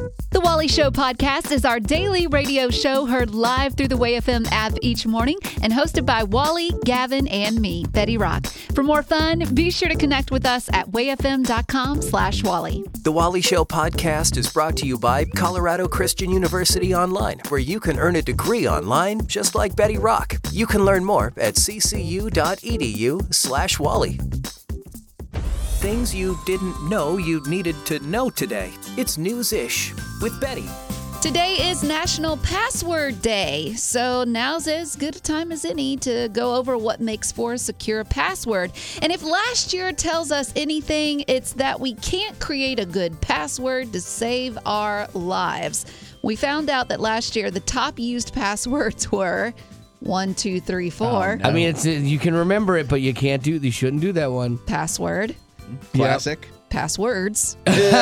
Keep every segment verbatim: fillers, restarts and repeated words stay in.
The Wally Show podcast is our daily radio show heard live through the Way F M app each morning and hosted by Wally, Gavin, and me, Betty Rock. For more fun, be sure to connect with us at wayfm.com slash Wally. The Wally Show podcast is brought to you by Colorado Christian University Online, where you can earn a degree online just like Betty Rock. You can learn more at ccu.edu slash Wally. Things you didn't know you needed to know today. It's News-ish with Betty. Today is National Password Day, so now's as good a time as any to go over what makes for a secure password. And if last year tells us anything, it's that we can't create a good password to save our lives. We found out that last year the top used passwords were one, two, three, four. Oh, no. I mean, it's you can remember it, but you can't do. You shouldn't do that one. Password. Classic. Yep. Passwords.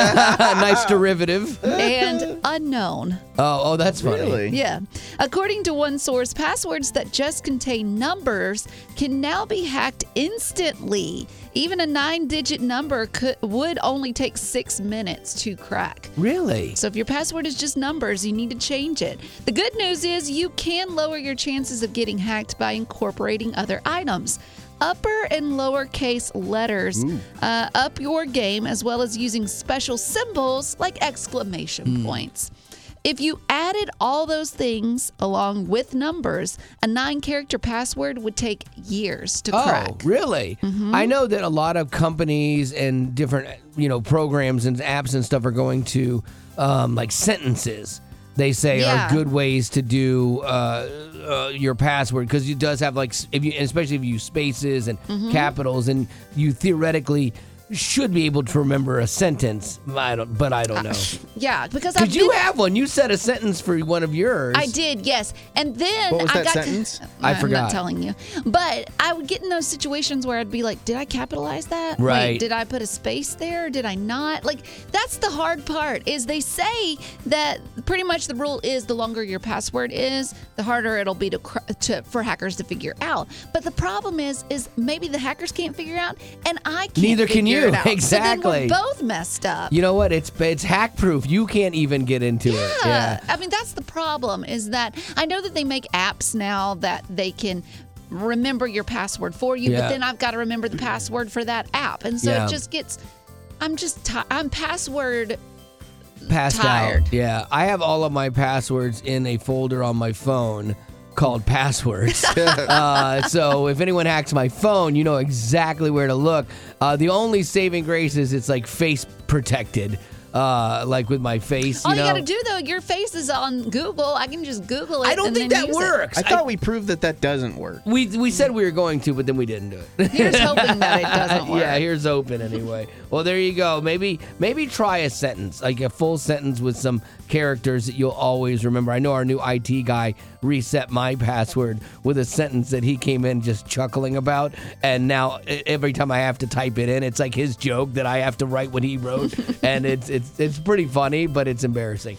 Nice derivative. And unknown. Oh, oh, that's funny. Really? Yeah. According to one source, passwords that just contain numbers can now be hacked instantly. Even a nine-digit number could would only take six minutes to crack. Really? So if your password is just numbers, you need to change it. The good news is you can lower your chances of getting hacked by incorporating other items. Upper and lowercase letters uh, up your game, as well as using special symbols like exclamation mm. points. If you added all those things along with numbers, a nine-character password would take years to crack. Oh, really? Mm-hmm. I know that a lot of companies and different, you know, programs and apps and stuff are going to um, like sentences. They say Yeah. are good ways to do uh, uh, your password, because it does have like, if you, especially if you use spaces and Mm-hmm. capitals, and you theoretically should be able to remember a sentence. I don't, but I don't know. Yeah, because I've Because you been- have one. You said a sentence for one of yours. I did, yes. And then What was I that got sentence? to, I I'm forgot. not telling you. But I would get in those situations where I'd be like, did I capitalize that? Right. Wait, did I put a space there? Did I not? Like, that's the hard part, is they say that pretty much the rule is the longer your password is, the harder it'll be to, cr- to for hackers to figure out. But the problem is, is maybe the hackers can't figure out, and I can't Neither can figure you. it out. Exactly. So then we're both messed up. You know what? It's it's hack proof. You can't even get into it. Yeah. I mean, that's the problem, is that I know that they make apps now that they can remember your password for you, Yeah. but then I've got to remember the password for that app. And so Yeah. it just gets, I'm just, ti I'm password Passed tired. out. Yeah. I have all of my passwords in a folder on my phone called passwords. uh, so if anyone hacks my phone, you know exactly where to look. Uh, the only saving grace is it's like face protected. Uh, like with my face, you All you know. got to do, though, your face is on Google. I can just Google it. I don't and think then that use works. I thought we proved that that doesn't work. We we said we were going to, but then we didn't do it. It. Here's hoping that it doesn't work. Yeah, here's open anyway. Well, there you go. Maybe maybe try a sentence, like a full sentence with some characters that you'll always remember. I know our new I T guy reset my password with a sentence that he came in just chuckling about, and now e- every time I have to type it in, it's like his joke that I have to write what he wrote, and it's it's it's pretty funny, but it's embarrassing.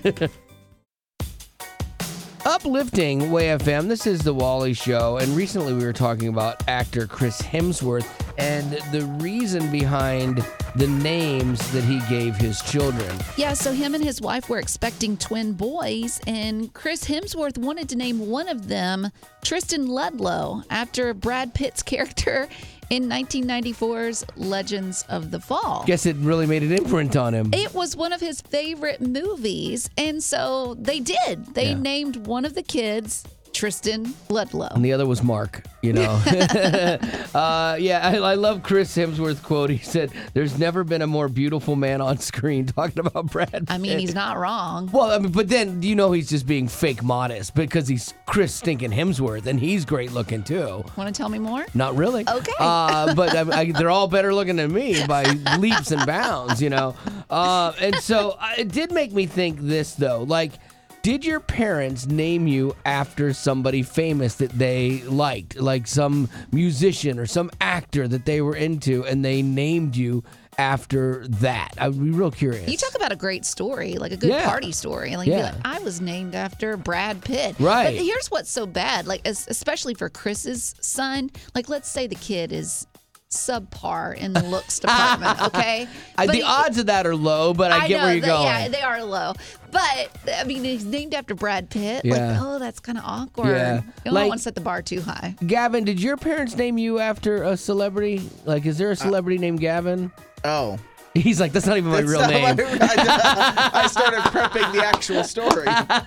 Uplifting Way F M, this is the Wally Show, and recently we were talking about actor Chris Hemsworth and the reason behind the names that he gave his children. Yeah, so him and his wife were expecting twin boys, and Chris Hemsworth wanted to name one of them Tristan Ludlow, after Brad Pitt's character in nineteen ninety-four's Legends of the Fall. Guess it really made an imprint on him. It was one of his favorite movies, and so they did. They Yeah. named one of the kids Tristan Ludlow. And the other was Mark, you know. uh, yeah, I, I love Chris Hemsworth's quote. He said, "There's never been a more beautiful man on screen," talking about Brad Pitt. I mean, he's not wrong. Well, I mean, but then you know he's just being fake modest because he's Chris stinking Hemsworth, and he's great looking too. Want to tell me more? Not really. Okay. Uh, but I, I, they're all better looking than me by leaps and bounds, you know. Uh, and so uh, it did make me think this, though. Like, did your parents name you after somebody famous that they liked? Like some musician or some actor that they were into, and they named you after that? I would be real curious. You talk about a great story, like a good Yeah. party story. Like, Yeah. be like, I was named after Brad Pitt. Right. But here's what's so bad, like, es- especially for Chris's son. Like, let's say the kid is subpar in the looks department, okay? I, But the he- odds of that are low, but I, I get know where you're that- going. Yeah, they are low. But, I mean, he's named after Brad Pitt. Yeah. Like, oh, that's kind of awkward. Yeah. You don't Like- want to set the bar too high. Gavin, did your parents name you after a celebrity? Like, is there a celebrity named Gavin? Oh. He's like, that's not even my That's real not name. my- I, I started prepping the actual story.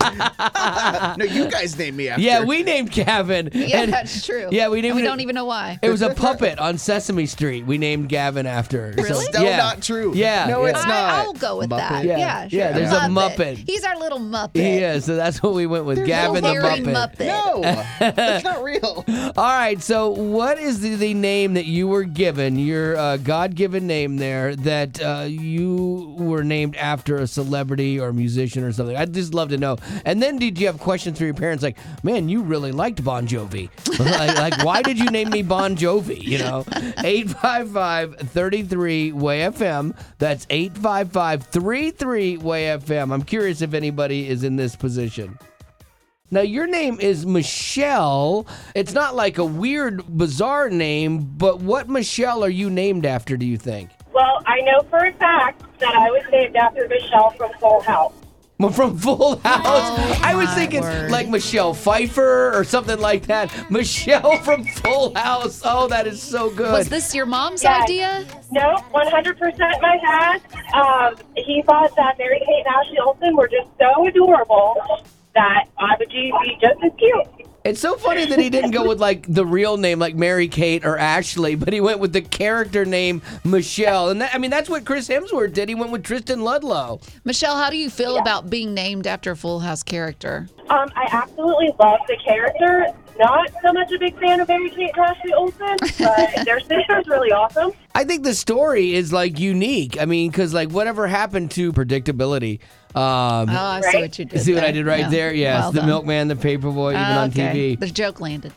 No, you guys named me after. Yeah, we named Gavin. Yeah, And- that's true. Yeah, we And named we it- don't even know why. It was a puppet on Sesame Street. We named Gavin after. So, Really? Still yeah. not true. Yeah. No, yeah. it's I, not. I'll go with that. Muppet. Yeah. Yeah, sure. Yeah, there's a Muppet. He's our little Muppet. He is, so that's what we went with. There's Gavin no the Hairy Muppet. Muppet. No, that's not real. All right, so what is the, the name that you were given, your uh, God-given name there, that uh, you were named after a celebrity or musician or something? I'd just love to know. And then did you have questions for your parents like, man, you really liked Bon Jovi. like, like, why did you name me Bon Jovi? You know, eight five five, three three, W A Y F M. That's eight five five, three three, W A Y F M. I'm curious if anybody is in this position. Now, your name is Michelle. It's not like a weird, bizarre name, but what Michelle are you named after, do you think? Well, I know for a fact that I was named after Michelle from Full House. Well, from Full House? Oh, I was my thinking word. like Michelle Pfeiffer or something like that. Michelle from Full House. Oh, that is so good. Was this your mom's Yes. idea? No, one hundred percent my dad. Um, he thought that Mary Kate and Ashley Olsen were just so adorable that I would be just as cute. It's so funny that he didn't go with like the real name like Mary Kate or Ashley, but he went with the character name Michelle. And that, I mean, that's what Chris Hemsworth did. He went with Tristan Ludlow. Michelle, how do you feel about being named after a Full House character? Um, I absolutely love the character. Not so much a big fan of Mary Kate and Ashley Olsen, but their sister's really awesome. I think the story is like unique. I mean, because like whatever happened to predictability. Um, Oh, I see Right? what you did. see what there. I did right Yeah. there? Yes, Well the done. milkman, the paperboy, even Ah, on okay. T V. The joke landed.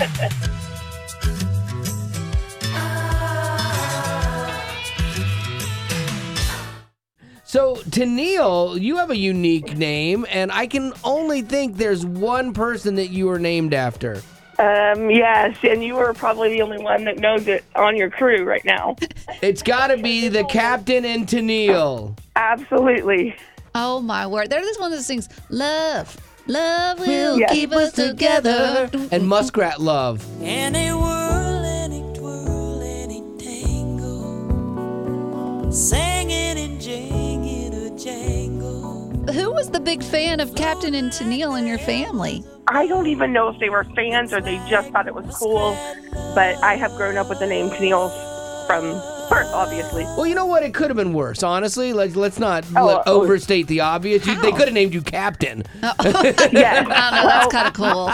So, Tennille, you have a unique name, and I can only think there's one person that you were named after. Um, yes, and you are probably the only one that knows it on your crew right now. It's got to be the captain and Tennille. Absolutely. Oh, my word. They're this one that sings, Love, love will Yes. keep us together. And Muskrat Love. Any whirl, any twirl, any tango, singing and jinging a jangle. Who was the big fan of Captain and Tennille in your family? I don't even know if they were fans or they just thought it was cool, but I have grown up with the name Tennille from birth, obviously. Well, you know what? It could have been worse, honestly. Like, let's not Oh, let- oh. overstate the obvious. You, they could have named you Captain. Yes. I don't know. That's kind of cool.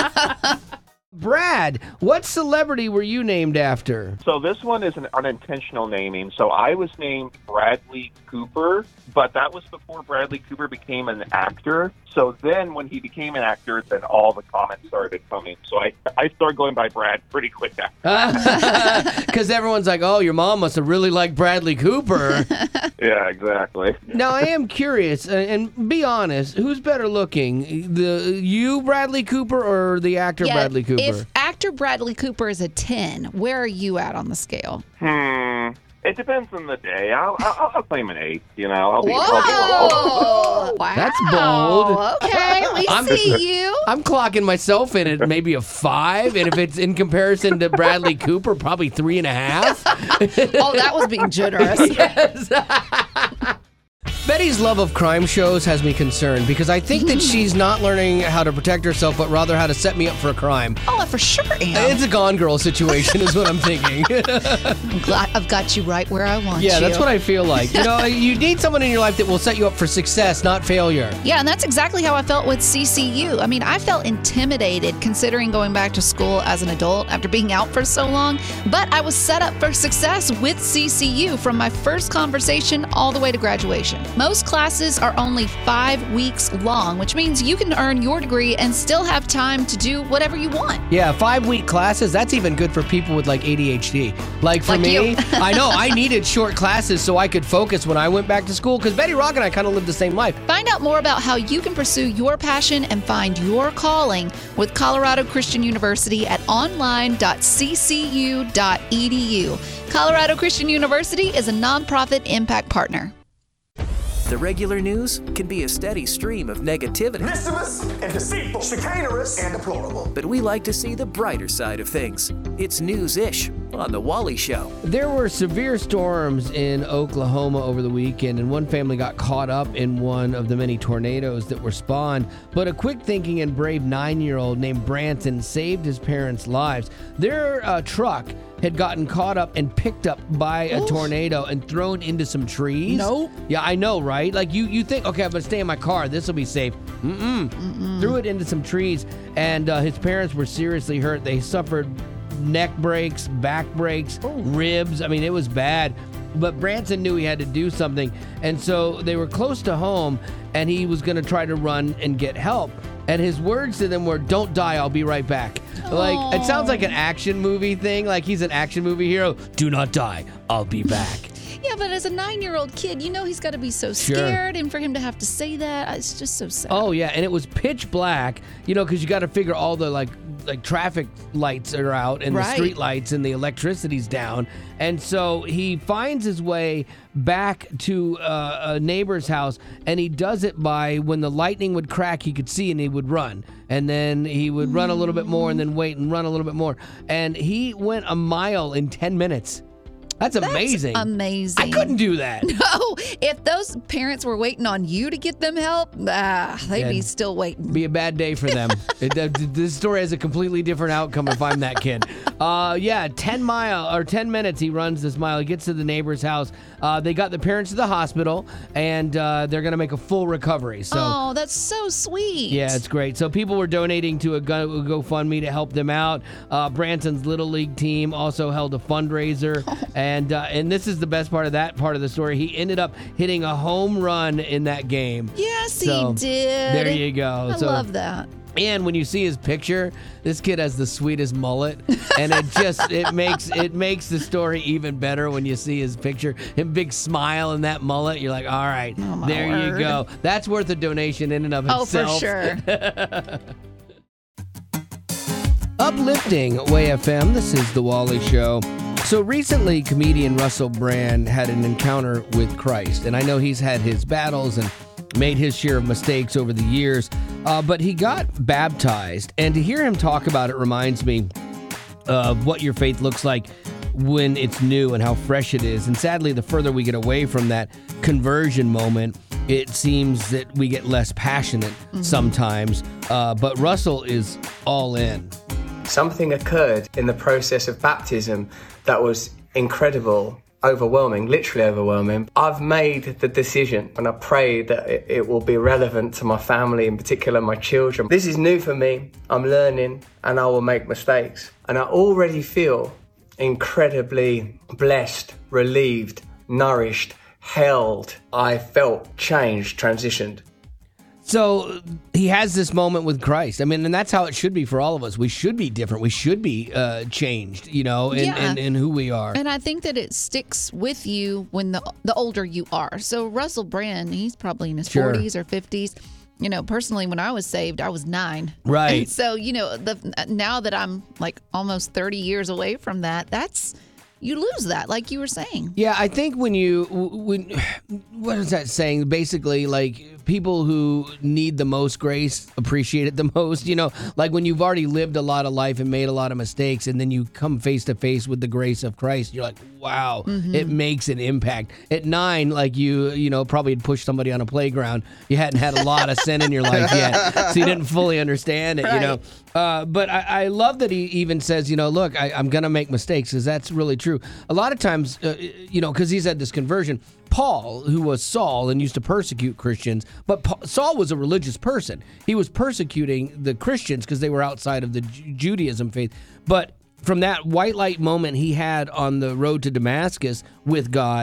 Brad, what celebrity were you named after? So this one is an unintentional naming. So I was named Bradley Cooper, but that was before Bradley Cooper became an actor. So then when he became an actor, then all the comments started coming. So I, I started going by Brad pretty quick after. Because everyone's like, oh, your mom must have really liked Bradley Cooper. Yeah, exactly. Now, I am curious, uh, and be honest, who's better looking? The you, Bradley Cooper, or the actor Yeah, Bradley Cooper? If actor BradleyOoper is a ten, where are you at on the scale? Hmm. It depends on the day. I'll, I'll, I'll claim an eight, you know. I'll be, I'll be Whoa! Wow. That's bold. Okay, we I'm- see you. I'm clocking myself in at maybe a five, and if it's in comparison to Bradley Cooper, probably three and a half. Oh, that was being generous. Yes. Betty's love of crime shows has me concerned because I think that she's not learning how to protect herself, but rather how to set me up for a crime. Oh, I for sure am. It's a Gone Girl situation, is what I'm thinking. I'm glad I've got you right where I want you. Yeah, that's what I feel like. You know, you need someone in your life that will set you up for success, not failure. Yeah, and that's exactly how I felt with C C U. I mean, I felt intimidated considering going back to school as an adult after being out for so long, but I was set up for success with C C U from my first conversation all the way to graduation. Most classes are only five weeks long, which means you can earn your degree and still have time to do whatever you want. Yeah, five-week classes, that's even good for people with like A D H D. Like for Like me, you. I know I needed short classes so I could focus when I went back to school because Betty Rock and I kind of lived the same life. Find out more about how you can pursue your passion and find your calling with Colorado Christian University at online dot c c u dot e d u. Colorado Christian University is a nonprofit impact partner. The regular news can be a steady stream of negativity, mischievous and deceitful, chicanerous and deplorable. but we like to see the brighter side of things. It's News-ish on The Wally Show. There were severe storms in Oklahoma over the weekend, and one family got caught up in one of the many tornadoes that were spawned. But a quick-thinking and brave nine-year-old named Branson saved his parents' lives. Their uh, truck had gotten caught up and picked up by a Oof. tornado and thrown into some trees. Nope. Yeah, I know, right? Like, you, you think, okay, I'm going to stay in my car. This will be safe. Mm-mm. Mm-mm. Threw it into some trees, and uh, his parents were seriously hurt. They suffered neck breaks, back breaks, ribs. I mean, it was bad. But Branson knew he had to do something, and so they were close to home, and he was going to try to run and get help. And his words to them were, "Don't die, I'll be right back." Like, it sounds like an action movie thing, like he's an action movie hero. Do not die, I'll be back. Yeah, but as a nine-year-old kid, you know he's got to be so Sure. scared, and for him to have to say that, it's just so sad. Oh, yeah, and it was pitch black, you know, because you got to figure all the, like, like traffic lights are out and Right. the street lights and the electricity's down. And so he finds his way back to uh, a neighbor's house, and he does it by when the lightning would crack, he could see and he would run. And then he would run a little bit more and then wait and run a little bit more. And he went a mile in ten minutes. That's amazing. That's amazing. I couldn't do that. No, if those parents were waiting on you to get them help, ah, they'd Yeah. be still waiting. Be a bad day for them. it, uh, this story has a completely different outcome if I'm that kid. Uh, yeah, ten mile or ten minutes he runs this mile. He gets to the neighbor's house. Uh, they got the parents to the hospital, and uh, they're going to make a full recovery. So. Oh, that's so sweet. Yeah, it's great. So people were donating to a Go- GoFundMe to help them out. Uh, Branson's Little League team also held a fundraiser. and uh, and this is the best part of that part of the story. He ended up hitting a home run in that game. Yes, So, he did. There you go. I So- love that. And when you see his picture, this kid has the sweetest mullet, and it just it makes it makes the story even better when you see his picture. Him big smile and that mullet, you're like, all right, Oh, my there you word. go. That's worth a donation in and of Oh, itself. for sure. Uplifting W A F M, this is The Wally Show. So recently, comedian Russell Brand had an encounter with Christ, and I know he's had his battles and made his share of mistakes over the years, uh, but he got baptized, and to hear him talk about it reminds me of what your faith looks like when it's new and how fresh it is. And sadly, the further we get away from that conversion moment, it seems that we get less passionate sometimes, uh, but Russell is all in. Something occurred in the process of baptism that was incredible, overwhelming, literally overwhelming. I've made the decision, and I pray that it, it will be relevant to my family, in particular my children. This is new for me. I'm learning, and I will make mistakes. And I already feel incredibly blessed, relieved, nourished, held. I felt changed, transitioned. So he has this moment with Christ. I mean, and that's how it should be for all of us. We should be different. We should be uh, changed, you know, in, Yeah. in, in who we are. And I think that it sticks with you when the the older you are. So Russell Brand, he's probably in his Sure. forties or fifties. You know, personally, when I was saved, I was nine. Right. And so, you know, the now that I'm like almost thirty years away from that, that's you lose that, like you were saying. Yeah, I think when you when what is that saying? Basically, like people who need the most grace appreciate it the most. You know, like when you've already lived a lot of life and made a lot of mistakes, and then you come face to face with the grace of Christ, you're like, wow, it makes an impact. At nine, like you, you know, probably had pushed somebody on a playground. You hadn't had a lot of sin in your life yet, so you didn't fully understand it. You know, uh, but I, I love that he even says, you know, look, I, I'm gonna make mistakes, because that's really true. A lot of times, uh, you know, because he's had this conversion. Paul, who was Saul and used to persecute Christians, but Paul, Saul was a religious person. He was persecuting the Christians because they were outside of the Ju- Judaism faith. But from that white light moment he had on the road to Damascus with God,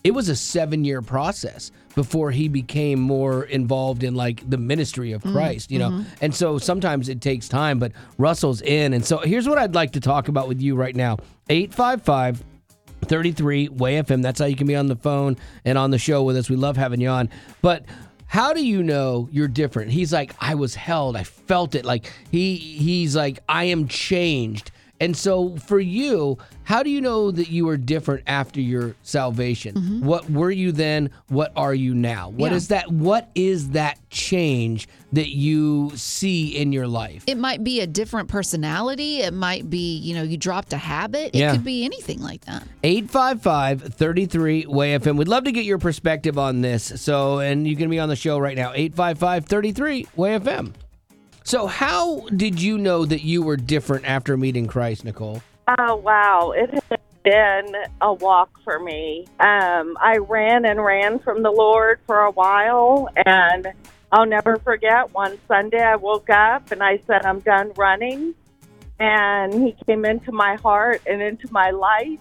it was a seven-year process before he became more involved in like the ministry of Christ, you know? Mm-hmm. And so sometimes it takes time, but Russell's in. And so here's what I'd like to talk about with you right now. eight five five, three three, W A Y F M. That's how you can be on the phone and on the show with us. We love having you on. But how do you know you're different? He's like, I was held. I felt it. Like he he's like, I am changed. And so for you, how do you know that you are different after your salvation? Mm-hmm. What were you then? What are you now? What Yeah. is that? What is that change that you see in your life? It might be a different personality. It might be, you know, you dropped a habit. It Yeah. could be anything like that. eight five five, three three, W A Y F M. We'd love to get your perspective on this. So, and you can be on the show right now, eight five five, three three, W A Y F M. So how did you know that you were different after meeting Christ, Nicole? Oh, wow. It has been a walk for me. Um, I ran and ran from the Lord for a while, and I'll never forget one Sunday I woke up and I said, I'm done running. And he came into my heart and into my life,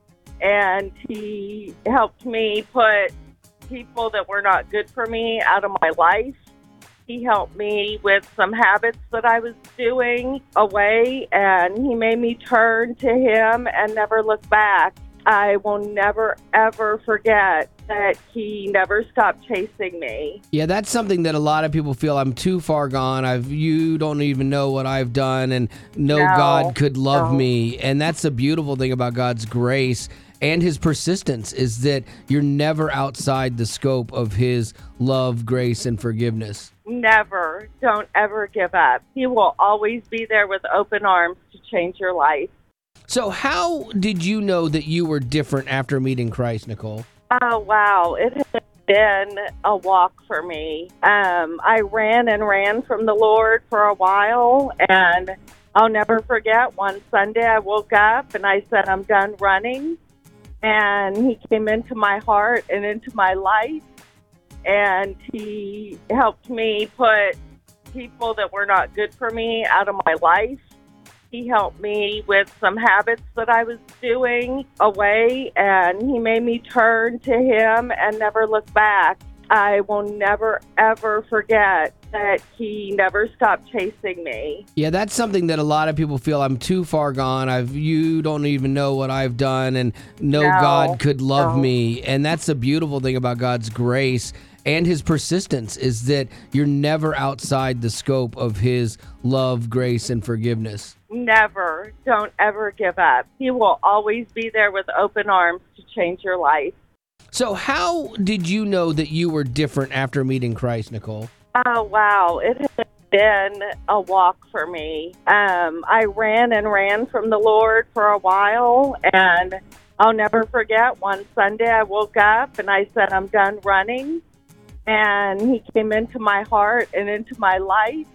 and he helped me put people that were not good for me out of my life. He helped me with some habits that I was doing away, and he made me turn to him and never look back. I will never, ever forget that he never stopped chasing me. Yeah, that's something that a lot of people feel. I'm too far gone. I've you don't even know what I've done, and no, No, God could love no. me. And that's the beautiful thing about God's grace and his persistence is that you're never outside the scope of his love, grace, and forgiveness. Never. Don't ever give up. He will always be there with open arms to change your life. So how did you know that you were different after meeting Christ, Nicole? Oh, wow. It has been a walk for me. Um, I ran and ran from the Lord for a while, and I'll never forget one Sunday I woke up and I said, I'm done running. And he came into my heart and into my life, and he helped me put people that were not good for me out of my life. He helped me with some habits that I was doing away, and he made me turn to him and never look back. I will never, ever forget that he never stopped chasing me. Yeah, that's something that a lot of people feel. I'm too far gone. I've you don't even know what I've done, and no, No, God could love no. me. And that's the beautiful thing about God's grace and his persistence is that you're never outside the scope of his love, grace, and forgiveness. Never. Don't ever give up. He will always be there with open arms to change your life. So how did you know that you were different after meeting Christ, Nicole? Oh, wow. It has been a walk for me. Um, I ran and ran from the Lord for a while, and I'll never forget one Sunday I woke up and I said, I'm done running. And he came into my heart and into my life,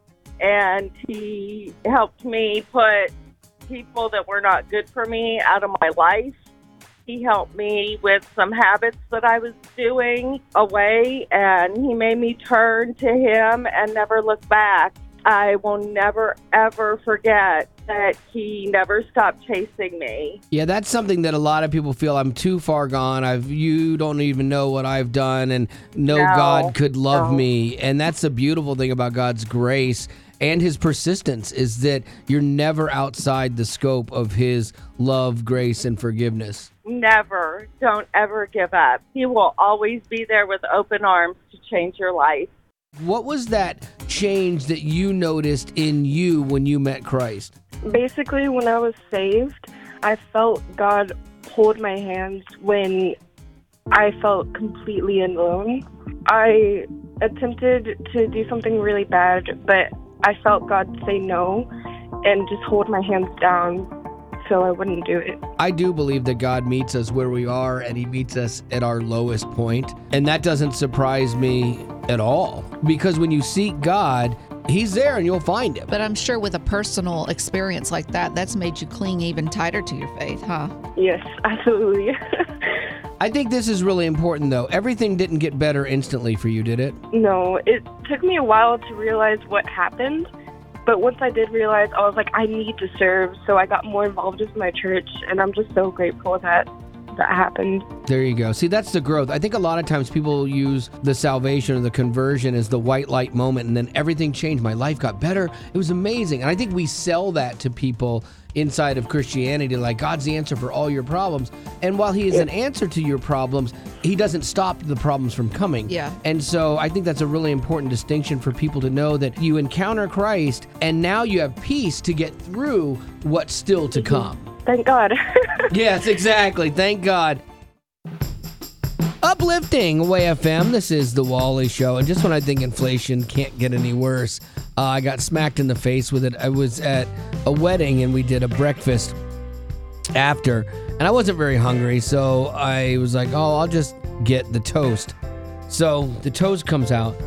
and he helped me put people that were not good for me out of my life. He helped me with some habits that I was doing away, and he made me turn to him and never look back. I will never, ever forget that he never stopped chasing me. Yeah, that's something that a lot of people feel. I'm too far gone. I've you don't even know what I've done, and no, No, God could love no. me. And that's the beautiful thing about God's grace and his persistence is that you're never outside the scope of his love, grace, and forgiveness. Never. Don't ever give up. He will always be there with open arms to change your life. What was that change that you noticed in you when you met Christ? Basically, when I was saved, I felt God hold my hands when I felt completely alone. I attempted to do something really bad, but I felt God say no and just hold my hands down so I wouldn't do it. I do believe that God meets us where we are, and he meets us at our lowest point. And that doesn't surprise me at all, because when you seek God, he's there and you'll find him. But I'm sure with a personal experience like that, that's made you cling even tighter to your faith, huh? Yes, absolutely. I think this is really important, though. Everything didn't get better instantly for you, did it? No, it took me a while to realize what happened. But once I did realize, I was like, I need to serve. So I got more involved with my church, and I'm just so grateful that that happened. There you go. See, that's the growth. I think a lot of times people use the salvation or the conversion as the white light moment, and then everything changed. My life got better. It was amazing. And I think we sell that to people inside of Christianity, like God's the answer for all your problems. And while he is an answer to your problems, he doesn't stop the problems from coming. Yeah. And so I think that's a really important distinction for people to know, that you encounter Christ and now you have peace to get through what's still to come. Thank God. Yes, exactly. Thank God. Uplifting Way F M. This is the Wally Show. And just when I think inflation can't get any worse, uh, I got smacked in the face with it. I was at a wedding and we did a breakfast after, and I wasn't very hungry, so I was like, oh, I'll just get the toast. So the toast comes out.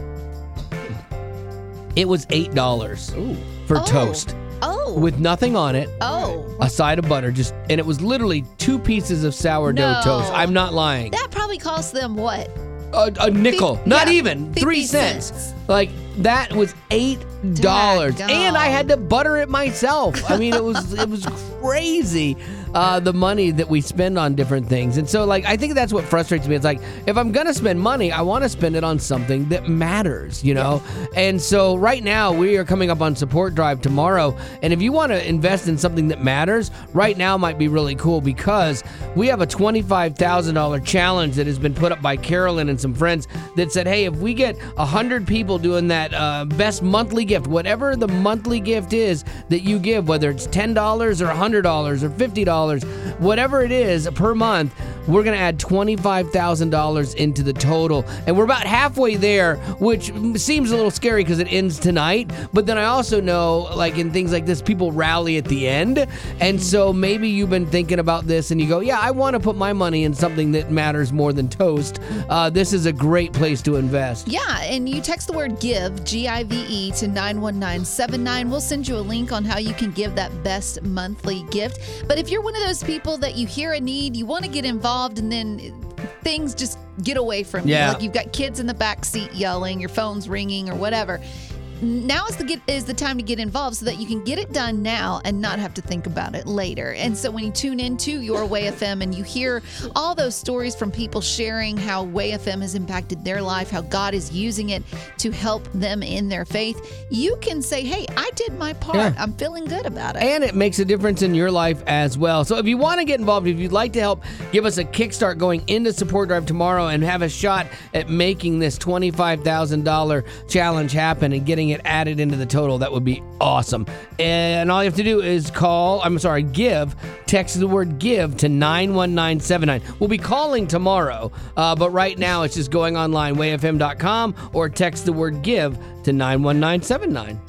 It was eight dollars for Oh. toast. Oh. With nothing on it. Oh. A side of butter, just, and it was literally two pieces of sourdough No. toast. I'm not lying. That probably cost them what? A, a nickel, Fif- not yeah, even fifty three cents. cents. Like that was eight dollars, Daggone. and I had to butter it myself. I mean, it was it was crazy. Uh, the money that we spend on different things. And so, like, I think that's what frustrates me. It's like, if I'm going to spend money, I want to spend it on something that matters, you know? And so right now, we are coming up on Support Drive tomorrow. And if you want to invest in something that matters, right now might be really cool, because we have a twenty-five thousand dollars challenge that has been put up by Carolyn and some friends that said, hey, if we get one hundred people doing that uh, best monthly gift, whatever the monthly gift is that you give, whether it's ten dollars or one hundred dollars or fifty dollars, whatever it is per month, we're going to add twenty-five thousand dollars into the total. And we're about halfway there, which seems a little scary because it ends tonight. But then I also know, like in things like this, people rally at the end. And so maybe you've been thinking about this and you go, yeah, I want to put my money in something that matters more than toast. Uh, this is a great place to invest. Yeah, and you text the word GIVE, G I V E, to nine one nine seven nine. We'll send you a link on how you can give that best monthly gift. But if you're one of those people that you hear a need, you want to get involved, and then things just get away from you. Yeah. Like you've got kids in the back seat yelling, your phone's ringing or whatever. Now is the get, is the time to get involved so that you can get it done now and not have to think about it later. And so when you tune into Your Way F M and you hear all those stories from people sharing how Way F M has impacted their life, how God is using it to help them in their faith, you can say, hey, I did my part. Yeah. I'm feeling good about it. And it makes a difference in your life as well. So if you want to get involved, if you'd like to help give us a kickstart going into Support Drive tomorrow and have a shot at making this twenty-five thousand dollars challenge happen and getting it added into the total, that would be awesome. And all you have to do is call, I'm sorry, give, text the word give to nine one nine seven nine. We'll be calling tomorrow, uh, but right now it's just going online, way f m dot com, or text the word give to nine one nine seven nine.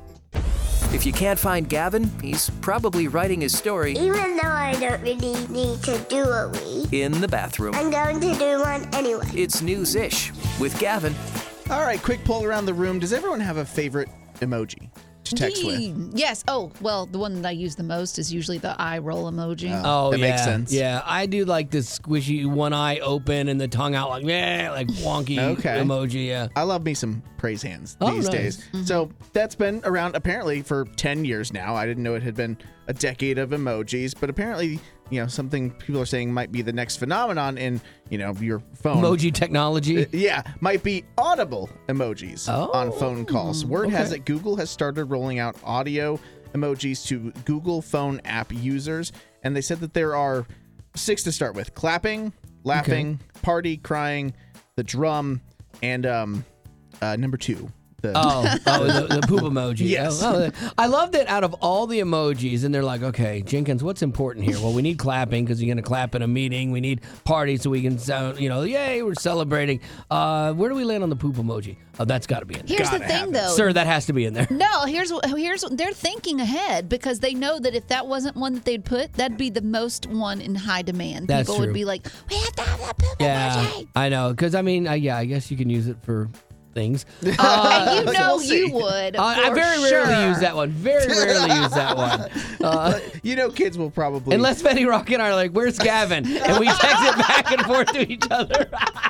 If you can't find Gavin, he's probably writing his story Even though I don't really need to do a wee, in the bathroom. I'm going to do one anyway. It's News-ish with Gavin. All right, quick poll around the room. Does everyone have a favorite emoji to text with? Yes. Oh, well, the one that I use the most is usually the eye roll emoji. Oh, that yeah. makes sense. Yeah, I do like this squishy one eye open and the tongue out like, yeah, like wonky Okay. emoji. Yeah. I love me some praise hands Oh, these nice. days. So that's been around apparently for ten years now. I didn't know it had been a decade of emojis, but apparently, you know, something people are saying might be the next phenomenon in, you know, your phone. Emoji technology. Uh, yeah, might be audible emojis Oh, on phone calls. Word has okay. it Google has started rolling out audio emojis to Google Phone app users, and they said that there are six to start with: clapping, laughing, party, crying, the drum, and um, uh, number two. The, Oh, oh the, the poop emoji. Yes. Oh, oh, I love that out of all the emojis, and they're like, okay, Jenkins, what's important here? Well, we need clapping because you're going to clap in a meeting. We need party so we can sound, you know, yay, we're celebrating. Uh, where do we land on the poop emoji? Oh, that's got to be in there. Here's the thing, though. Sir, that has to be in there. No, here's here's they're thinking ahead because they know that if that wasn't one that they'd put, that'd be the most one in high demand. That's People true. would be like, we have to have that poop Yeah, emoji. I know. Because, I mean, uh, yeah, I guess you can use it for things. Uh, and you know we'll see. you would. Uh, I for very sure. rarely use that one. Very rarely use that one. Uh, you know, kids will probably unless Betty Rock and I are like, where's Gavin? And we text it back and forth to each other.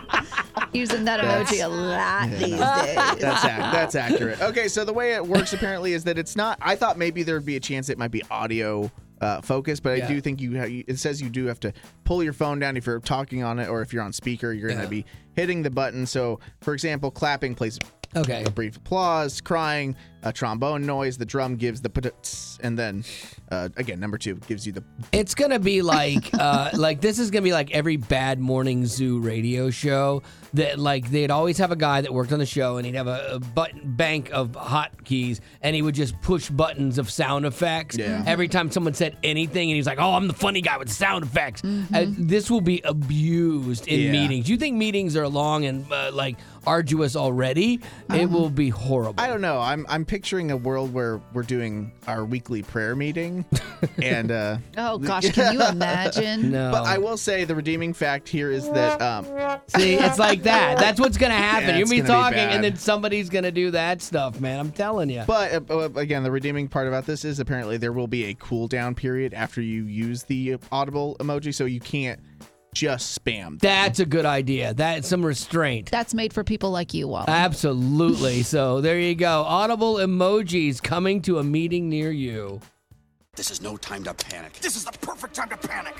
Using that emoji a lot these days. That's ac- that's accurate. Okay, so the way it works apparently is that it's not. I thought maybe there would be a chance it might be audio uh, focus, but Yeah. I do think you, ha- it says you do have to pull your phone down if you're talking on it, or if you're on speaker, you're going to Yeah. be hitting the button. So, for example, clapping plays Okay. a brief applause, crying, a trombone noise, the drum gives the pa-tts, and then uh, again, number two gives you the. It's gonna be like, uh, like this is gonna be like every Bad Morning Zoo radio show that like they'd always have a guy that worked on the show and he'd have a, a button bank of hotkeys and he would just push buttons of sound effects Yeah. every time someone said anything and he's like, oh, I'm the funny guy with sound effects. Uh, this will be abused in Yeah. meetings. You think meetings are long and uh, like arduous already? It will be horrible. I don't know. I'm I'm picturing a world where we're doing our weekly prayer meeting, and uh, Oh gosh, can you imagine? No. but I will say the redeeming fact here is that um, See, it's like that. That's what's gonna happen. Yeah, You're it's gonna be gonna be talking, and bad. then somebody's gonna do that stuff, man. I'm telling you. But uh, again, the redeeming part about this is apparently there will be a cooldown period after you use the audible emoji, so you can't just spam them. That's a good idea. That's some restraint. That's made for people like you, Wally. Absolutely. So there you go. Audible emojis coming to a meeting near you. This is no time to panic. This is the perfect time to panic.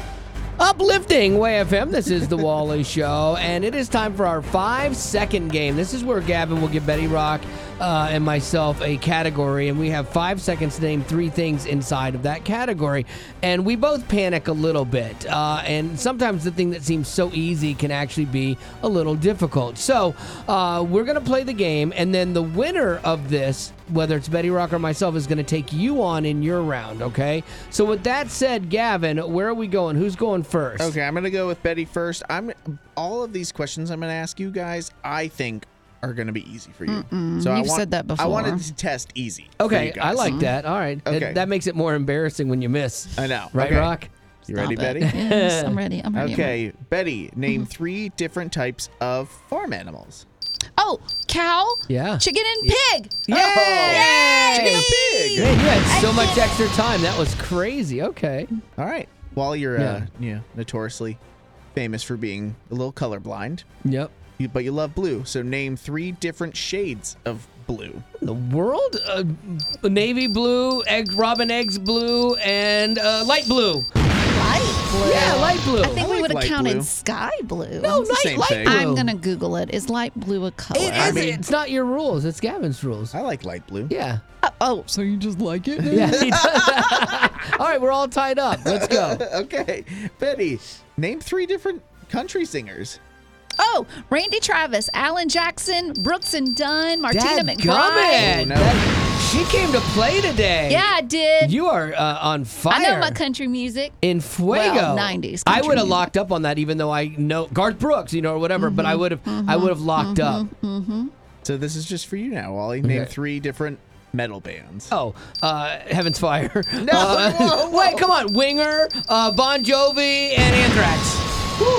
Uplifting Way F M. This is the Wally Show, and it is time for our five-second game. This is where Gavin will give Betty Rock uh, and myself a category, and we have five seconds to name three things inside of that category. And we both panic a little bit, uh, and sometimes the thing that seems so easy can actually be a little difficult. So uh, we're going to play the game, and then the winner of this, whether it's Betty Rock or myself, is going to take you on in your round, okay? So with that said, Gavin, where are we going? Who's going first? Okay, I'm gonna go with Betty first. I'm all of these questions I'm gonna ask you guys, I think, are gonna be easy for you. Mm-mm, I you've want- said that I before. wanted to test easy. for Okay, you I guys. like that. All right. It- Okay. that makes it more embarrassing when you miss. I know. Right, Okay. Rock? You ready, Stop it. Betty? Yes, I'm ready. I'm ready. I'm ready. Okay, Betty, name three different types of farm animals. Oh, cow, Yeah. chicken, and pig. Yay! Chicken and pig. Man, you had so much extra time. That was crazy. Okay. All right. While you're, Yeah. uh, you know, notoriously famous for being a little colorblind, Yep. you, but you love blue. So name three different shades of blue. The world? Uh, navy blue, egg, robin eggs blue, and uh, light blue. Light blue. Yeah, light blue. I think I we like would have light counted blue. sky blue. No, It's the light, same light thing. blue. I'm gonna Google it. Is light blue a color? It I is. mean- It's not your rules. It's Gavin's rules. I like light blue. Yeah. Uh, oh, so you just like it? Yeah. he does. All right, we're all tied up. Let's go. Okay, Betty, name three different country singers. Oh, Randy Travis, Alan Jackson, Brooks and Dunn, Martina Dadgummit. McBride. Oh, no. That- she came to play today. Yeah, I did. You are uh, on fire. I know my country music. In Fuego. Well, nineties I country would have music. locked up on that, even though I know Garth Brooks, you know, or whatever. But I would have, I would have locked up. Mm-hmm. So this is just for you now, Wally. Name Okay. three different metal bands. Oh, uh, Heaven's Fire. No, Uh, whoa, whoa. Wait, come on. Winger, uh, Bon Jovi, and Anthrax. Woo.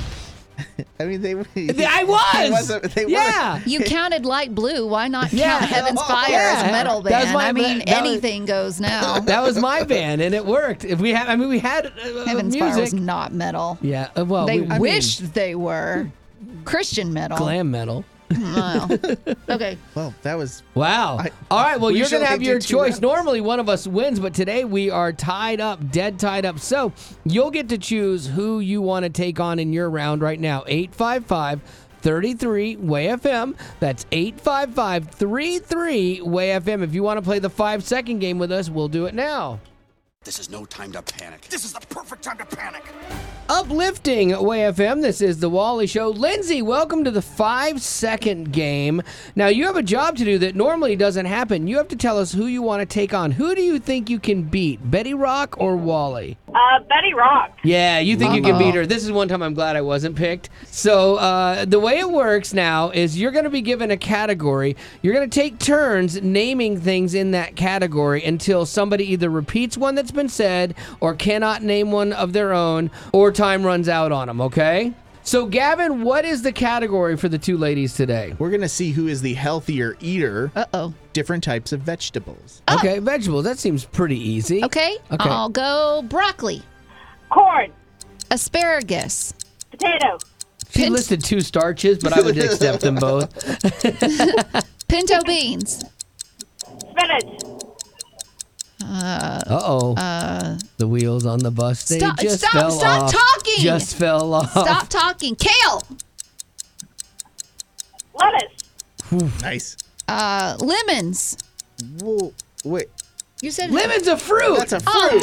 I mean, they. I was. wasn't- they were. Yeah. You counted light blue. Why not Yeah. count Heaven's Fire Yeah. as a metal That was band? my- I mean, that- that was- anything goes now. That was my band, and it worked. If we had, I mean, we had uh, Heaven's music. Fire was not metal. Yeah. uh, Well, They we, I wished they were Christian metal. mean, glam metal. Wow. Okay. Well, that was. Wow. I- All right. Well, we you're should going to have only your do two choice. rounds. Normally, one of us wins, but today we are tied up, dead tied up. So you'll get to choose who you want to take on in your round right now. eight five five, three three, W A Y F M. That's eight five five, three three, W A Y F M. If you want to play the five-second game with us, we'll do it now. This is no time to panic. This is the perfect time to panic. Uplifting W A Y F M. This is the Wally Show. Lindsay, welcome to the five-second game. Now, you have a job to do that normally doesn't happen. You have to tell us who you want to take on. Who do you think you can beat, Betty Rock or Wally? Uh, Betty Rock. Yeah, you think you can Uh-oh. beat her. This is one time I'm glad I wasn't picked. So uh, the way it works now is you're going to be given a category. You're going to take turns naming things in that category until somebody either repeats one that's been said or cannot name one of their own or time runs out on them, okay? So, Gavin, what is the category for the two ladies today? We're gonna see who is the healthier eater. Uh oh. Different types of vegetables. Okay, vegetables. That seems pretty easy. Okay. Okay. I'll go broccoli, Corn. asparagus, Potato. She Pin- listed two starches, but I would accept them both. pinto beans, Spinach. Uh Uh-oh. Uh, the wheels on the bus, they stop! just Stop! fell Stop off. talking! Just fell off. Stop talking, Kale. Lettuce. Nice. Uh, lemons. Whoa, wait. You said Lemon's a fruit. That's a fruit. Oh,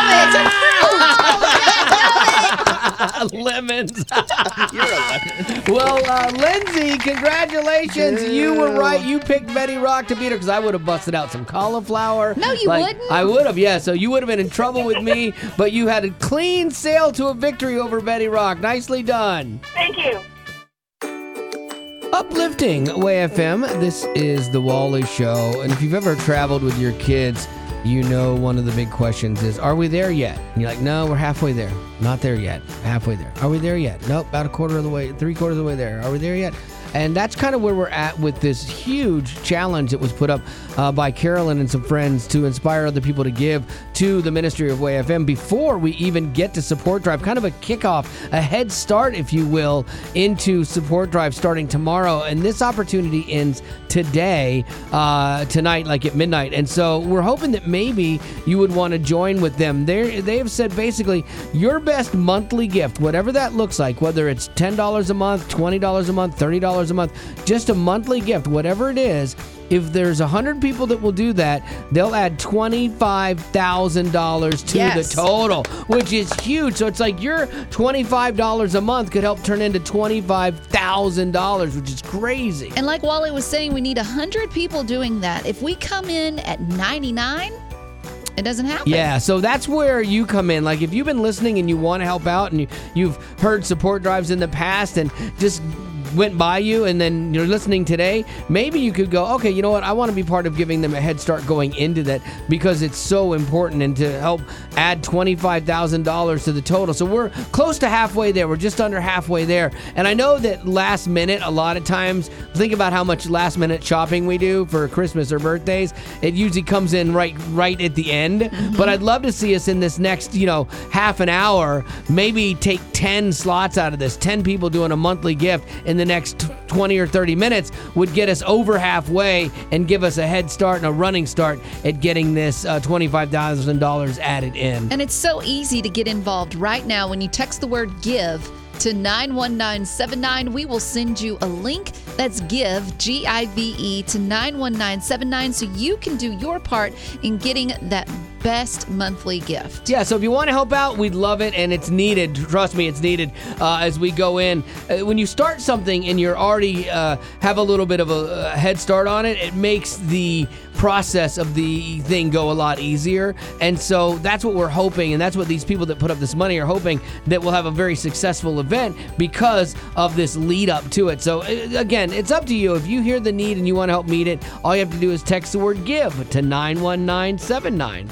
dadgummit! It's a fruit. Lemons. You're a lemon. Well, uh, Lindsay, congratulations. You were right. You picked Betty Rock to beat her because I would have busted out some cauliflower. No, you Like, wouldn't. I would have, yeah. So you would have been in trouble with me, but you had a clean sail to a victory over Betty Rock. Nicely done. Thank you. Uplifting Way F M. This is the Wally Show. And if you've ever traveled with your kids, you know one of the big questions is, are we there yet? And you're like, no, we're halfway there. Not there yet. Halfway there. Are we there yet? Nope, about a quarter of the way, three quarters of the way there. Are we there yet? And that's kind of where we're at with this huge challenge that was put up uh, by Carolyn and some friends to inspire other people to give to the Ministry of Way F M before we even get to Support Drive. Kind of a kickoff, a head start, if you will, into Support Drive starting tomorrow. And this opportunity ends today, uh, tonight, like at midnight. And so we're hoping that maybe you would want to join with them. They they have said basically your best monthly gift, whatever that looks like, whether it's ten dollars a month, twenty dollars a month, thirty dollars a month, just a monthly gift, whatever it is. If there's one hundred people that will do that, they'll add twenty-five thousand dollars to Yes. the total, which is huge. So it's like your twenty-five dollars a month could help turn into twenty-five thousand dollars, which is crazy. And like Wally was saying, we need one hundred people doing that. If we come in at ninety-nine, it doesn't happen. Yeah, so that's where you come in. Like if you've been listening and you want to help out and you, you've heard support drives in the past and just went by you and then you're listening today, maybe you could go, okay, you know what, I want to be part of giving them a head start going into that because it's so important and to help add twenty-five thousand dollars to the total. So we're close to halfway there. We're just under halfway there. And I know that last minute, a lot of times, think about how much last minute shopping we do for Christmas or birthdays. It usually comes in right right at the end. Mm-hmm. But I'd love to see us in this next, you know, half an hour, maybe take ten slots out of this, ten people doing a monthly gift in the next twenty or thirty minutes would get us over halfway and give us a head start and a running start at getting this uh, twenty-five thousand dollars added in. And it's so easy to get involved right now. When you text the word give to nine one nine seven nine, we will send you a link. That's give, G I V E, to nine one nine seven nine so you can do your part in getting that best monthly gift. Yeah, so if you want to help out, we'd love it, and it's needed. Trust me, it's needed uh, as we go in. Uh, when you start something and you're already uh, have a little bit of a, a head start on it, it makes the process of the thing go a lot easier. And so that's what we're hoping, and that's what these people that put up this money are hoping, that we'll have a very successful event because of this lead up to it. So uh, again, it's up to you. If you hear the need and you want to help meet it, all you have to do is text the word give to nine one nine seven nine.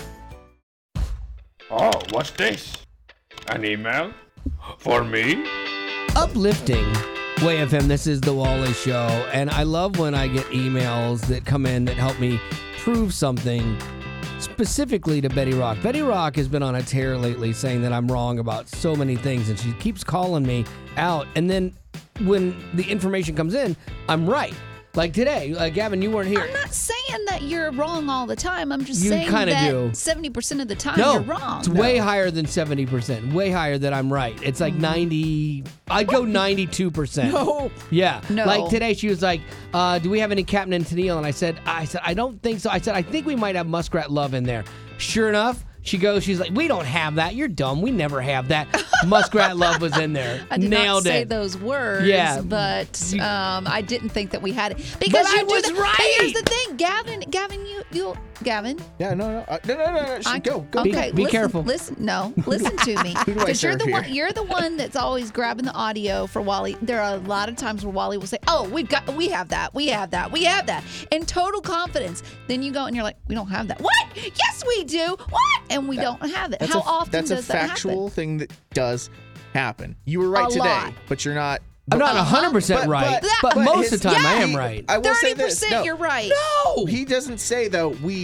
Oh, what's this? An email? For me? Uplifting Way F M, this is the Wally Show, and I love when I get emails that come in that help me prove something specifically to Betty Rock. Betty Rock has been on a tear lately saying that I'm wrong about so many things, and she keeps calling me out, and then when the information comes in, I'm right. Like today, like Gavin, you weren't here. I'm not saying that you're wrong all the time. I'm just You saying kinda that do. seventy percent of the time No, you're wrong. it's way higher than seventy percent. Way higher that I'm right. It's like ninety. I'd go ninety-two percent. No. Yeah. No. Like today, she was like, uh, "Do we have any Captain and Tennille?" And I said, "I said I don't think so." I said, "I think we might have Muskrat Love in there." Sure enough, she goes, she's like, "We don't have that. You're dumb. We never have that." Muskrat Love was in there. I did Nailed not say it. those words, Yeah. but um, I didn't think that we had it because But you I do was that. right. But here's the thing, Gavin. Gavin, you, you, Gavin. Yeah, no, no, uh, no, no, no, no. She, I- go, go. Okay, Be listen, careful. Listen, no, listen to me, Who do I because you're serve the here? one. You're the one that's always grabbing the audio for Wally. There are a lot of times where Wally will say, "Oh, we've got, we have that, we have that, we have that," in total confidence. Then you go and you're like, "We don't have that." What? Yes, we do. What? And we don't have it. That's How a, often That's does a that factual happen? thing that does happen. You were right A today, lot. but you're not. I'm not Uh-huh. one hundred percent But- right, but- but, but most his- of the time I yeah. am right. I will say Thirty this. percent, No, you're right. No. he doesn't say though. We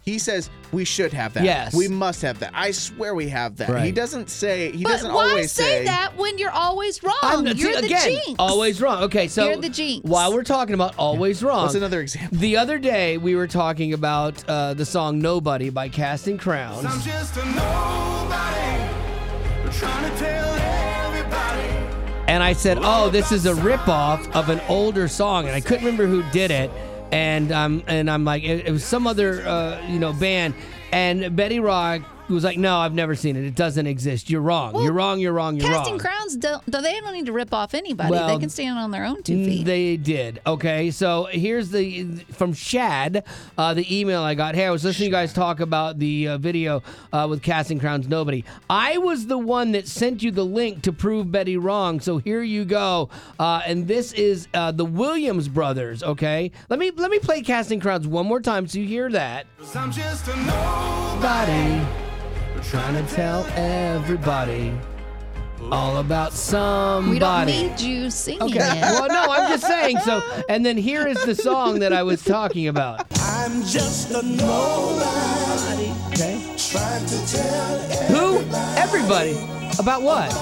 He says we should have that. Yes. We must have that. I swear we have that. Right. He doesn't say. He But doesn't why always say that when you're always wrong? I'm not- You're the again, jinx. always wrong. Okay, so You're the jinx. while we're talking about always wrong, What's another example? the other day we were talking about uh, the song "Nobody" by Casting Crowns. I'm just a nobody, trying to tell everybody. And I said, oh, this is a ripoff of an older song. And I couldn't remember who did it. And um, and I'm like, it, it was some other, uh, you know, band. And Betty Rock was like, no, I've never seen it. It doesn't exist. You're wrong. Well, you're wrong. You're wrong. You're Casting wrong. Crowns don't, they don't need to rip off anybody. Well, they can stand on their own two feet. They did. Okay, so here's the from Shad, uh, the email I got. Hey, I was listening to you guys talk about the uh, video uh, with Casting Crowns Nobody. I was the one that sent you the link to prove Betty wrong. So here you go. Uh, and this is uh, the Williams brothers. Okay, let me let me play Casting Crowns one more time so you hear that. I'm just a nobody, trying to tell everybody all about somebody. We don't need you singing Okay. it. Well, no, I'm just saying. So, and then here is the song that I was talking about. I'm just a nobody. Okay. Trying to tell Who? Everybody. About what?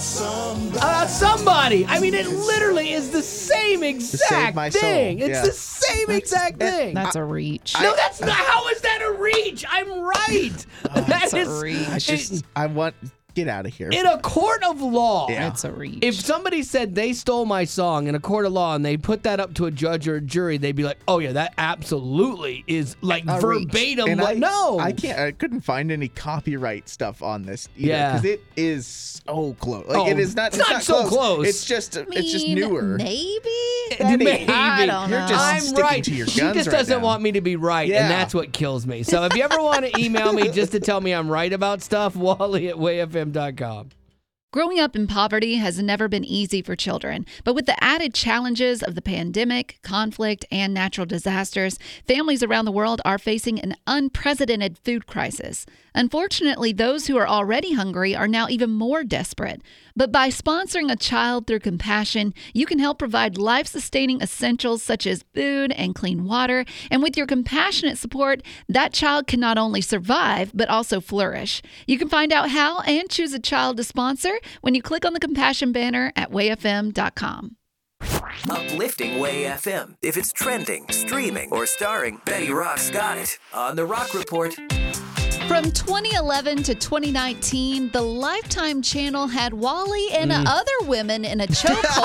About somebody. I mean, it literally is the same exact my soul. thing. It's Yeah. the same exact thing. That's a reach. no, that's not. How is that a reach? I'm right. That's a is- reach. I just. I want. Get out of here. In a court of law, Yeah. That's a reach. if somebody said they stole my song in a court of law and they put that up to a judge or a jury, they'd be like, "Oh yeah, that absolutely is like A reach. verbatim." And Like, I, no, I can't. I couldn't find any copyright stuff on this either. Yeah. because it is so close. Like Oh, it is not. it's It's, not so close. close. It's just. I it's just mean, newer. Maybe. Betty, Maybe. I don't You're know. just I'm sticking right. to your She guns just right doesn't now. want me to be right, Yeah. and that's what kills me. So if you ever want to email me just to tell me I'm right about stuff, Wally at way f m dot com. Growing up in poverty has never been easy for children, but with the added challenges of the pandemic, conflict, and natural disasters, families around the world are facing an unprecedented food crisis. Unfortunately, those who are already hungry are now even more desperate. But by sponsoring a child through compassion, you can help provide life-sustaining essentials such as food and clean water. And with your compassionate support, that child can not only survive, but also flourish. You can find out how and choose a child to sponsor when you click on the compassion banner at way f m dot com. Uplifting Way F M. If it's trending, streaming, or starring, Betty Rock's got it on The Rock Report. From twenty eleven to twenty nineteen, the Lifetime channel had Wally and other women in a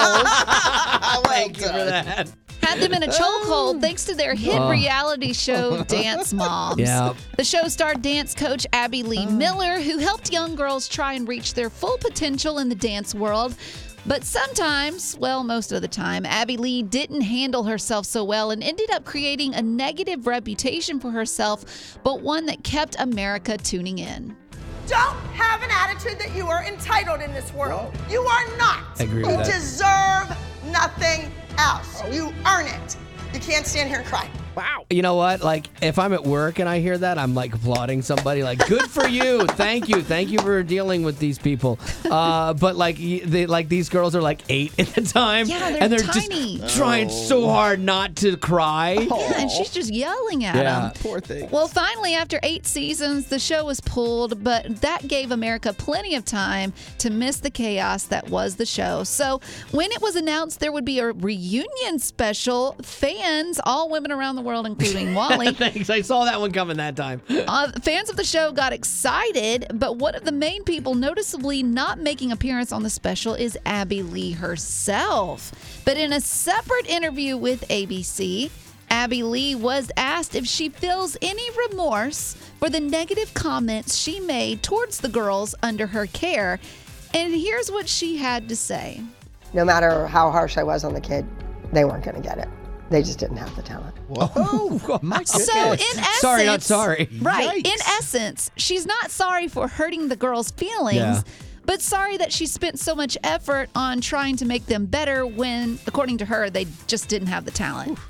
chokehold. Thank you for that. Had them in a chokehold thanks to their hit Oh. reality show, Dance Moms. Yeah. The show starred dance coach Abby Lee Miller, who helped young girls try and reach their full potential in the dance world. But sometimes, well, most of the time, Abby Lee didn't handle herself so well and ended up creating a negative reputation for herself, but one that kept America tuning in. Don't have an attitude that you are entitled in this world. You are not. I agree with you that. deserve nothing else. You earn it. You can't stand here and cry. Wow. You know what? Like, if I'm at work and I hear that, I'm like applauding somebody. Like, good for you. Thank you. Thank you for dealing with these people. Uh, but like, y- they like these girls are like eight at the time, Yeah, they're and they're tiny. just trying so hard not to cry. Yeah, and she's just yelling at Yeah. them. Poor thing. Well, finally, after eight seasons, the show was pulled, but that gave America plenty of time to miss the chaos that was the show. So when it was announced there would be a reunion special, fans, all women around the world, including Wally, Thanks. I saw that one coming that time. uh, fans of the show got excited, but one of the main people noticeably not making appearance on the special is Abby Lee herself. But in a separate interview with A B C, Abby Lee was asked if she feels any remorse for the negative comments she made towards the girls under her care. And here's what she had to say. No matter how harsh I was on the kid, they weren't going to get it. They just didn't have the talent. Whoa, my goodness. So in essence, sorry, not sorry. Right. In Yikes. essence, she's not sorry for hurting the girls' feelings, Yeah. but sorry that she spent so much effort on trying to make them better when, according to her, they just didn't have the talent.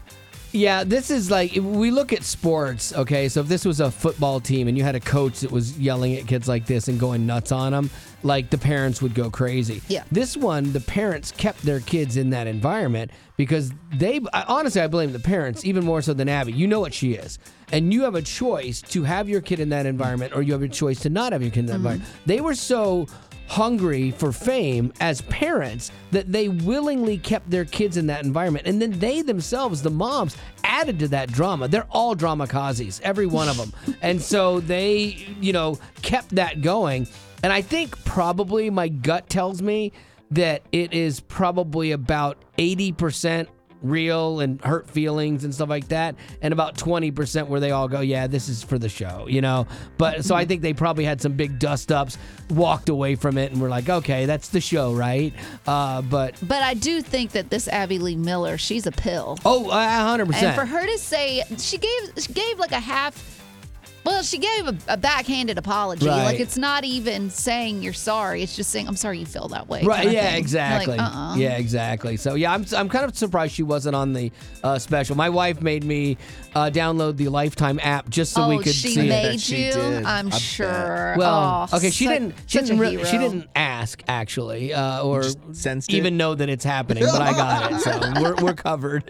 Yeah, this is like, if we look at sports, okay, so if this was a football team and you had a coach that was yelling at kids like this and going nuts on them, like the parents would go crazy. Yeah. This one, the parents kept their kids in that environment because they, I, honestly, I blame the parents even more so than Abby. You know what she is. And you have a choice to have your kid in that environment or you have a choice to not have your kid in that Mm-hmm. environment. They were so hungry for fame as parents that they willingly kept their kids in that environment. And then they themselves, the moms, added to that drama. They're all dramakazis, every one of them. And so they, you know, kept that going. And I think probably my gut tells me that it is probably about eighty percent real and hurt feelings and stuff like that, and about twenty percent where they all go, yeah, this is for the show, you know. But so I think they probably had some big dust ups, walked away from it, and were like, okay, that's the show, right? Uh, but But I do think that this Abby Lee Miller, she's a pill. oh, one hundred percent. And for her to say, she gave she gave like a half, well, she gave a, a backhanded apology. Right. Like, it's not even saying you're sorry. It's just saying, I'm sorry you feel that way. Right, kinda yeah, thing. exactly. Like, uh-uh. Yeah, exactly. So, yeah, I'm I'm kind of surprised she wasn't on the uh, special. My wife made me uh, download the Lifetime app just so oh, we could she see made it. She you? did. I'm I bet. sure. Well, oh, okay, she such- didn't. She such didn't. a Really, she hero. didn't ask actually, uh, or Just sensed it? even know that it's happening. But I got it, so we're we're covered.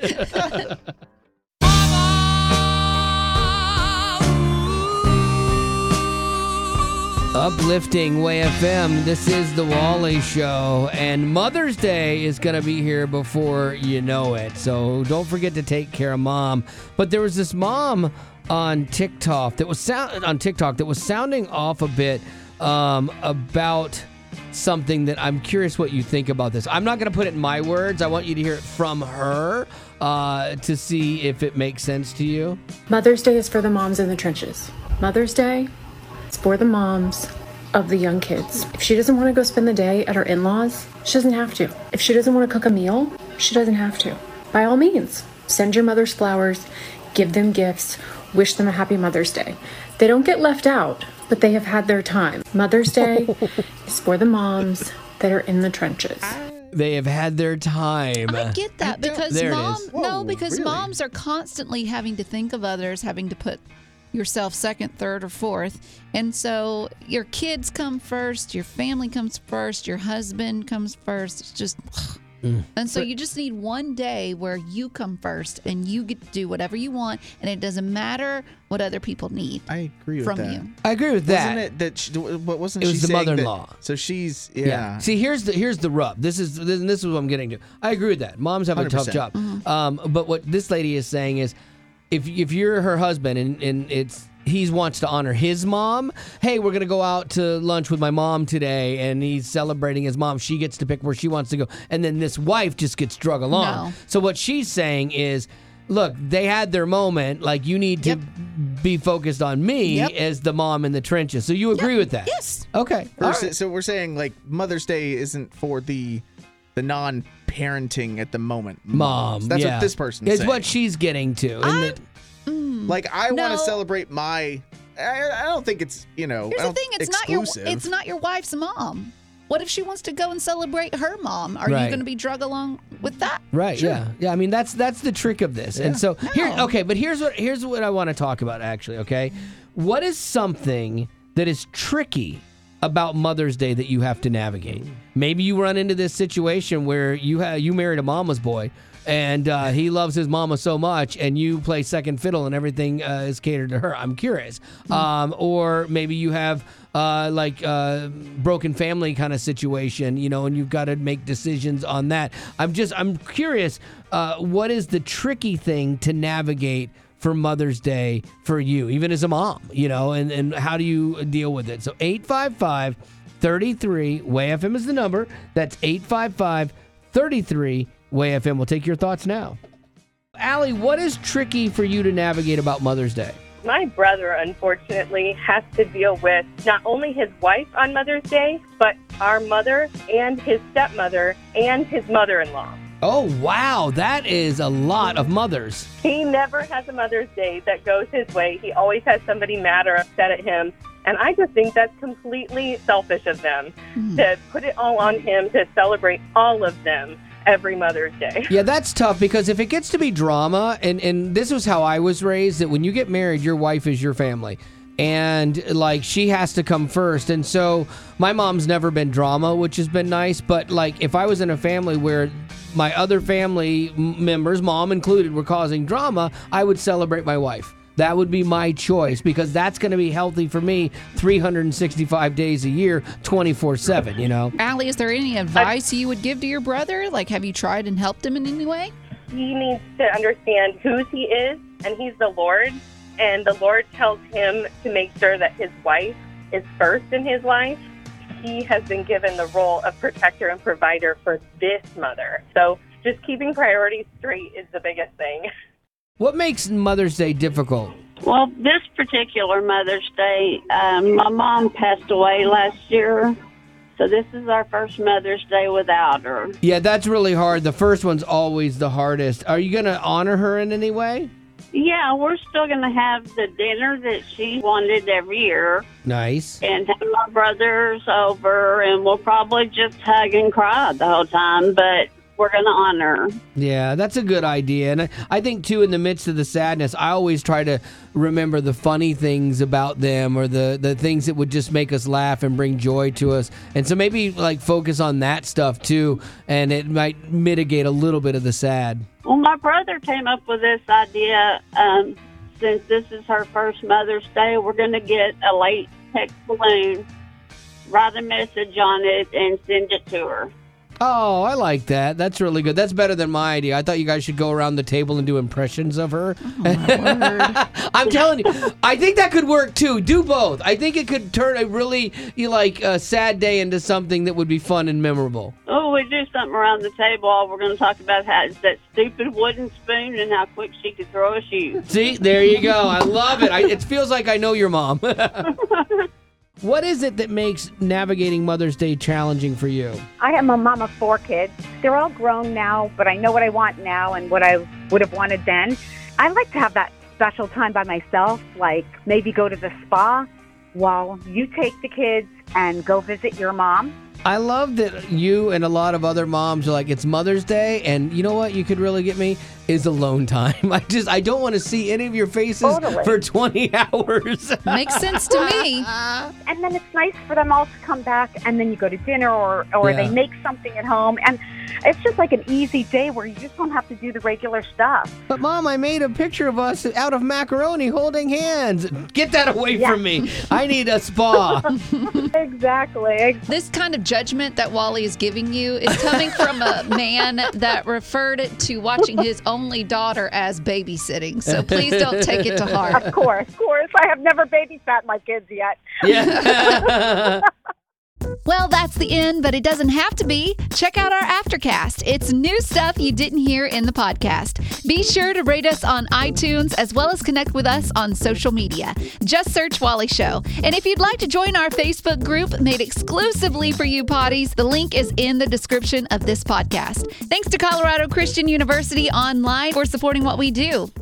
Uplifting Way F M. This is the Wally Show, and Mother's Day is going to be here before you know it. So don't forget to take care of mom. But there was this mom on TikTok that was sound on TikTok that was sounding off a bit um, about something that I'm curious what you think about this. I'm not going to put it in my words. I want you to hear it from her uh, to see if it makes sense to you. Mother's Day is for the moms in the trenches. Mother's Day is for the moms of the young kids. If she doesn't want to go spend the day at her in-laws, she doesn't have to. If she doesn't want to cook a meal, she doesn't have to. By all means, send your mothers flowers, give them gifts, wish them a happy Mother's Day. They don't get left out, but they have had their time. Mother's Day is for the moms that are in the trenches. They have had their time. I get that because There it mom, is. no, Whoa, because really? moms are constantly having to think of others, having to put yourself second, third, or fourth. And so your kids come first, your family comes first, your husband comes first. It's just, Mm. and so you just need one day where you come first and you get to do whatever you want, and it doesn't matter what other people need I agree with from that. you. I agree with that. Wasn't it that? She, what wasn't It she was the saying that- mother-in-law. So she's yeah. See, here's the here's the rub. This is this, this is what I'm getting to. I agree with that. Moms have a tough one hundred job. percent. Um, but what this lady is saying is, if if you're her husband and, and it's he wants to honor his mom, hey, we're gonna go out to lunch with my mom today, and he's celebrating his mom. She gets to pick where she wants to go, and then this wife just gets drug along. No. So what she's saying is, look, they had their moment. Like, you need to be focused on me Yep. as the mom in the trenches. So you agree with that? Yes. Okay. Or All sa- right. So we're saying like Mother's Day isn't for the the non-parenting at the moment Mom. moms. That's yeah. what this person's It's saying. what she's getting to. And the- Like I want No. to celebrate my. I, I don't think it's you know. Here's I the don't- thing: it's exclusive. not your it's not your wife's mom. What if she wants to go and celebrate her mom? Are Right. you going to be drug along with that? Right. Yeah. Yeah. I mean, that's that's the trick of this. And so here, okay. But here's what here's what I want to talk about. Actually, okay. What is something that is tricky about Mother's Day that you have to navigate? Maybe you run into this situation where you ha- you married a mama's boy, and uh, he loves his mama so much, and you play second fiddle, and everything uh, is catered to her. I'm curious. Um, or maybe you have uh, like uh, broken family kind of situation, you know, and you've got to make decisions on that. I'm just I'm curious. Uh, what is the tricky thing to navigate for Mother's Day for you, even as a mom, you know, and, and how do you deal with it? So eight five five, three three, W A Y F M is the number. That's eight five five, three three, W A Y F M. We'll take your thoughts now. Allie, what is tricky for you to navigate about Mother's Day? My brother, unfortunately, has to deal with not only his wife on Mother's Day, but our mother and his stepmother and his mother-in-law. Oh, wow. That is a lot of mothers. He never has a Mother's Day that goes his way. He always has somebody mad or upset at him. And I just think that's completely selfish of them to put it all on him, to celebrate all of them. every Mother's Day. Yeah, that's tough because if it gets to be drama, and, and this was how I was raised, that when you get married, your wife is your family. And, like, she has to come first. And so my mom's never been drama, which has been nice. But, like, if I was in a family where my other family members, mom included, were causing drama, I would celebrate my wife. That would be my choice because that's going to be healthy for me three hundred sixty-five days a year, twenty-four seven, you know? Allie, is there any advice you would give to your brother? Like, have you tried and helped him in any way? He needs to understand whose he is, and he's the Lord. And the Lord tells him to make sure that his wife is first in his life. He has been given the role of protector and provider for this mother. So just keeping priorities straight is the biggest thing. What makes Mother's Day difficult? Well, this particular Mother's Day, um, my mom passed away last year. So this is our first Mother's Day without her. Yeah, that's really hard. The first one's always the hardest. Are you going to honor her in any way? Yeah, we're still going to have the dinner that she wanted every year. Nice. And have my brothers over, and we'll probably just hug and cry the whole time, but we're going to honor. Yeah, that's a good idea. And I, I think, too, in the midst of the sadness, I always try to remember the funny things about them or the, the things that would just make us laugh and bring joy to us. And so maybe, like, focus on that stuff, too, and it might mitigate a little bit of the sad. Well, my brother came up with this idea. Um, since this is her first Mother's Day, we're going to get a latex balloon, write a message on it, and send it to her. Oh, I like that. That's really good. That's better than my idea. I thought you guys should go around the table and do impressions of her. Oh, my word. I'm telling you, I think that could work too. Do both. I think it could turn a really you like a sad day into something that would be fun and memorable. Oh, we do something around the table. We're going to talk about how it's that stupid wooden spoon and how quick she could throw a shoe. See, there you go. I love it. I, it feels like I know your mom. What is it that makes navigating Mother's Day challenging for you? I am a mom of four kids. They're all grown now, but I know what I want now and what I would have wanted then. I like to have that special time by myself, like maybe go to the spa while you take the kids and go visit your mom. I love that you and a lot of other moms are like, it's Mother's Day, and you know what you could really get me is alone time. I just, I don't want to see any of your faces totally. for twenty hours. Makes sense to me. And then it's nice for them all to come back, and then you go to dinner, or, or Yeah. they make something at home, and it's just like an easy day where you just don't have to do the regular stuff. But Mom, I made a picture of us out of macaroni holding hands. Get that away Yeah. from me. I need a spa. Exactly. This kind of judgment that Wally is giving you is coming from a man that referred it to watching his only daughter as babysitting. So please don't take it to heart. Of course, of course. I have never babysat my kids yet. Yeah. Well, that's the end, but it doesn't have to be. Check out our Aftercast. It's new stuff you didn't hear in the podcast. Be sure to rate us on iTunes as well as connect with us on social media. Just search Wally Show. And if you'd like to join our Facebook group made exclusively for you potties, the link is in the description of this podcast. Thanks to Colorado Christian University Online for supporting what we do.